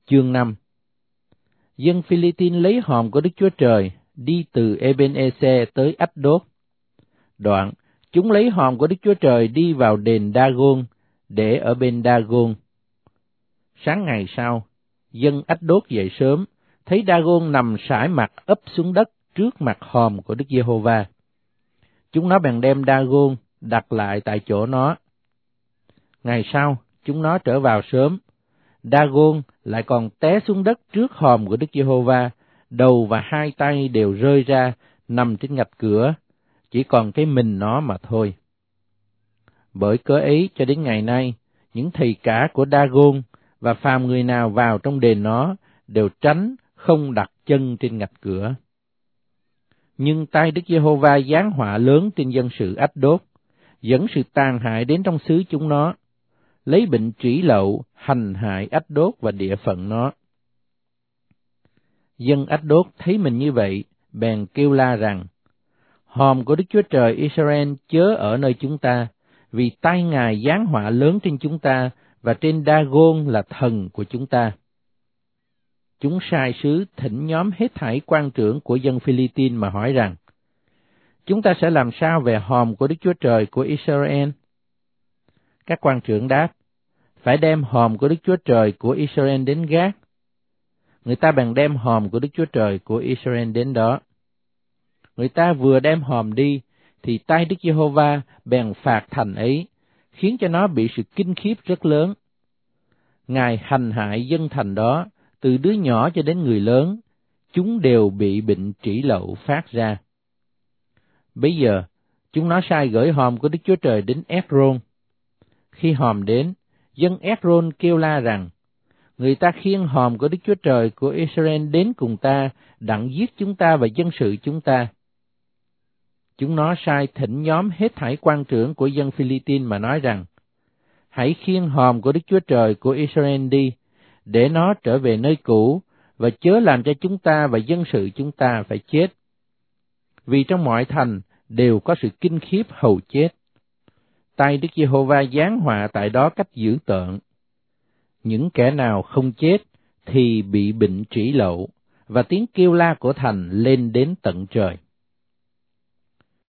Chương 5. Dân Philippines lấy hòm của Đức Chúa Trời đi từ Ebenezer tới Ashdod. Đoạn, chúng lấy hòm của Đức Chúa Trời đi vào đền Dagon, để ở bên Dagon. Sáng ngày sau, dân Ashdod dậy sớm, thấy Dagon nằm sải mặt ấp xuống đất trước mặt hòm của Đức Giê-hô-va. Chúng nó bèn đem Dagon đặt lại tại chỗ nó. Ngày sau, chúng nó trở vào sớm. Dagon lại còn té xuống đất trước hòm của Đức Giê-hô-va, đầu và hai tay đều rơi ra, nằm trên ngạch cửa, chỉ còn cái mình nó mà thôi. Bởi cớ ấy cho đến ngày nay, những thầy cả của Dagon và phàm người nào vào trong đền nó đều tránh không đặt chân trên ngạch cửa. Nhưng tay Đức Giê-hô-va giáng họa lớn trên dân sự Ashdod, dẫn sự tàn hại đến trong xứ chúng nó, lấy bệnh trĩ lậu hành hại Ashdod và địa phận nó. Dân Ashdod thấy mình như vậy, bèn kêu la rằng: hòm của Đức Chúa Trời Israel chớ ở nơi chúng ta, vì tay Ngài giáng họa lớn trên chúng ta, và trên Dagon là thần của chúng ta. Chúng sai sứ thỉnh nhóm hết thảy quan trưởng của dân Philippines mà hỏi rằng: chúng ta sẽ làm sao về hòm của Đức Chúa Trời của Israel? Các quan trưởng đáp: phải đem hòm của Đức Chúa Trời của Israel đến Gát. Người ta bèn đem hòm của Đức Chúa Trời của Israel đến đó. Người ta vừa đem hòm đi, thì tay Đức Giê-hô-va bèn phạt thành ấy, khiến cho nó bị sự kinh khiếp rất lớn. Ngài hành hại dân thành đó, từ đứa nhỏ cho đến người lớn, chúng đều bị bệnh trĩ lậu phát ra. Bấy giờ, chúng nó sai gửi hòm của Đức Chúa Trời đến Ét-rôn. Khi hòm đến, dân Ét-rôn kêu la rằng: người ta khiêng hòm của Đức Chúa Trời của Israel đến cùng ta, đặng giết chúng ta và dân sự chúng ta. Chúng nó sai thỉnh nhóm hết thảy quan trưởng của dân Philippines mà nói rằng: hãy khiêng hòm của Đức Chúa Trời của Israel đi, để nó trở về nơi cũ, và chớ làm cho chúng ta và dân sự chúng ta phải chết. Vì trong mọi thành đều có sự kinh khiếp hầu chết. Tay Đức Giê-hô-va giáng họa tại đó cách dữ tợn. Những kẻ nào không chết thì bị bệnh trĩ lậu, và tiếng kêu la của thành lên đến tận trời.